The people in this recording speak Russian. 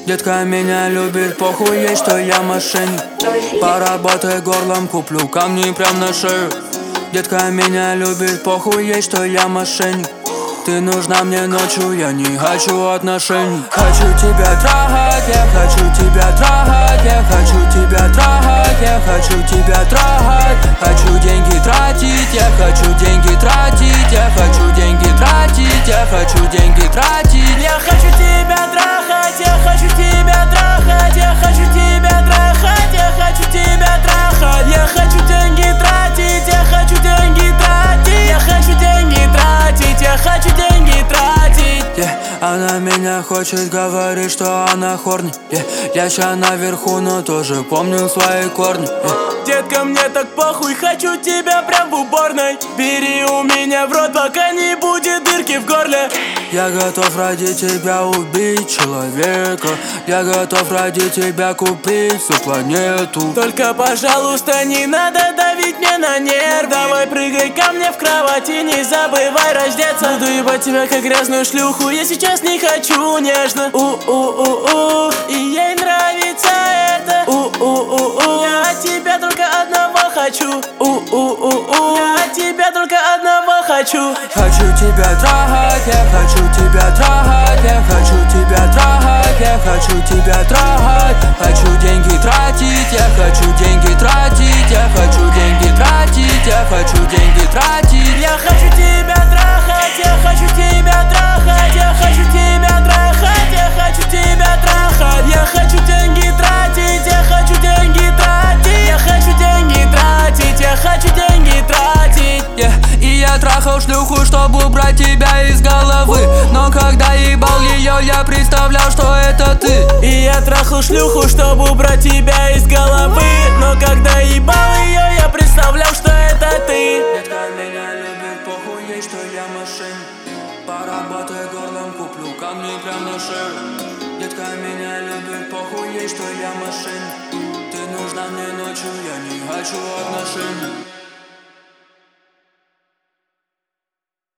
Детка меня любит, похуй ей, что я мошенник. Поработай горлом, куплю камни прям на шею. Детка меня любит, похуй ей, что я мошенник. Ты нужна мне ночью, я не хочу отношений. Хочу тебя трахать, я хочу тебя трахать, я хочу тебя трахать, я хочу тебя трахать. Хочу деньги тратить, я хочу деньги тратить, я хочу деньги тратить, я хочу деньги тратить. Я хочу тебя трахать, я хочу тебя трахать, я хочу тебя трахать, я хочу тебя трахать. Я хочу деньги тратить, я хочу деньги тратить, я хочу деньги тратить, я хочу деньги тратить. Она меня хочет, говорит, что она хорни. Я ща наверху, но тоже помню свои корни. Детка, мне так похуй, хочу тебя прям в уборной. Бери у меня в рот, пока не будет дырки в горле. Я готов ради тебя убить человека. Я готов ради тебя купить всю планету. Только, пожалуйста, не надо давить мне на нерв. Давай прыгай ко мне в кровати, не забывай раздеться. Буду ебать тебя как грязную шлюху, я сейчас не хочу нежно. У-у-у-у, и ей нравится это. У-у-у-у, я тебя только одного хочу. У-у-у-у, я тебя только одного хочу. Хочу тебя трахать, я хочу тебя трахать, я хочу тебя трахать, я хочу тебя трахать. Хочу деньги тратить, я хочу деньги тратить, я хочу деньги тратить, я хочу деньги тратить. Я хочу тебя трахать, я хочу тебя трахать, я хочу тебя трахать, я хочу тебя трахать. Я хочу деньги тратить, я хочу деньги тратить, я хочу деньги тратить, я хочу деньги тратить. И я трахал шлюху, чтобы убрать тебя из головы. Но когда ебал ее, я представлял, что это ты. И я трахал шлюху, чтобы убрать тебя из головы. Но когда ебал ее, я представлял, что это ты. Детка меня любит, похуй ей, что я мошенник. Поработай горлом, куплю камни прям на шею. Детка меня любит, похуй ей, что я мошенник. Ты нужна мне ночью, я не хочу отношений.